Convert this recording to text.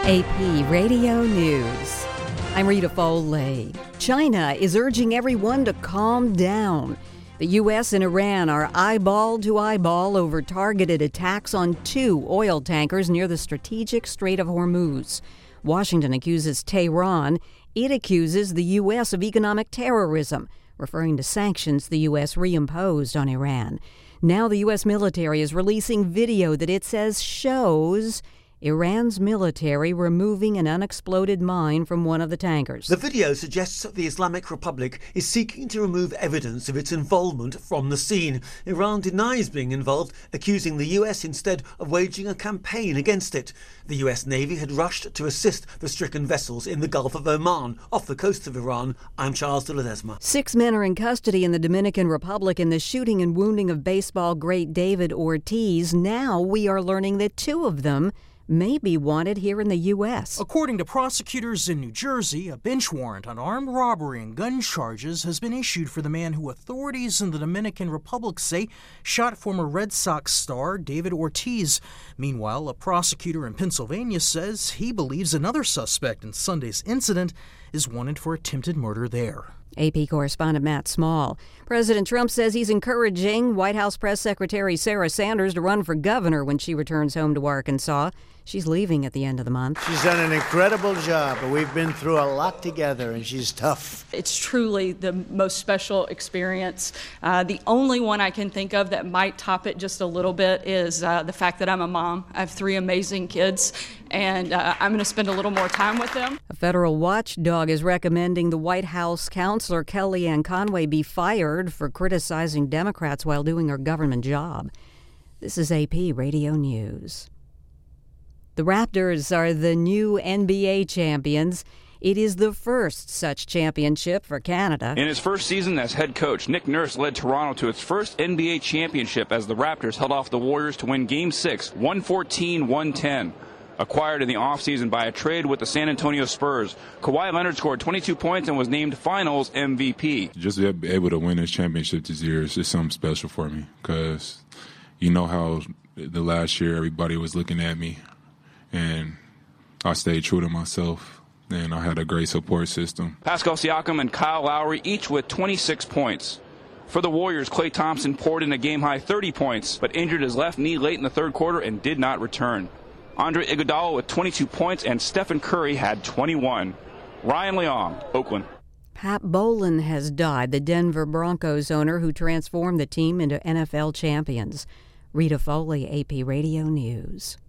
AP Radio News. I'm Rita Foley. China is urging everyone to calm down. The U.S. and Iran are eyeball to eyeball over targeted attacks on 2 oil tankers near the strategic Strait of Hormuz. Washington accuses Tehran. It accuses the U.S. of economic terrorism, referring to sanctions the U.S. reimposed on Iran. Now the U.S. military is releasing video that it says shows Iran's military removing an unexploded mine from one of the tankers. The video suggests that the Islamic Republic is seeking to remove evidence of its involvement from the scene. Iran denies being involved, accusing the US instead of waging a campaign against it. The US Navy had rushed to assist the stricken vessels in the Gulf of Oman, off the coast of Iran. I'm Charles de Ledesma. 6 men are in custody in the Dominican Republic in the shooting and wounding of baseball great David Ortiz. Now we are learning that 2 of them may be wanted here in the U.S. According to prosecutors in New Jersey, a bench warrant on armed robbery and gun charges has been issued for the man who authorities in the Dominican Republic say shot former Red Sox star David Ortiz. Meanwhile, a prosecutor in Pennsylvania says he believes another suspect in Sunday's incident is wanted for attempted murder there. AP correspondent Matt Small. President Trump says he's encouraging White House Press Secretary Sarah Sanders to run for governor when she returns home to Arkansas. She's leaving at the end of the month. She's done an incredible job. We've been through a lot together, and she's tough. It's truly the most special experience. The only one I can think of that might top it just a little bit is the fact that I'm a mom. I have 3 amazing kids, and I'm going to spend a little more time with them. A federal watchdog is recommending the White House counselor Kellyanne Conway be fired for criticizing Democrats while doing her government job. This is AP Radio News. The Raptors are the new NBA champions. It is the first such championship for Canada. In his first season as head coach, Nick Nurse led Toronto to its first NBA championship as the Raptors held off the Warriors to win Game 6, 114-110. Acquired in the offseason by a trade with the San Antonio Spurs, Kawhi Leonard scored 22 points and was named Finals MVP. Just to be able to win this championship this year is just something special for me because you know how the last year everybody was looking at me. And I stayed true to myself, and I had a great support system. Pascal Siakam and Kyle Lowry each with 26 points. For the Warriors, Klay Thompson poured in a game-high 30 points, but injured his left knee late in the third quarter and did not return. Andre Iguodala with 22 points, and Stephen Curry had 21. Ryan Leong, Oakland. Pat Bowlen has died, the Denver Broncos owner who transformed the team into NFL champions. Rita Foley, AP Radio News.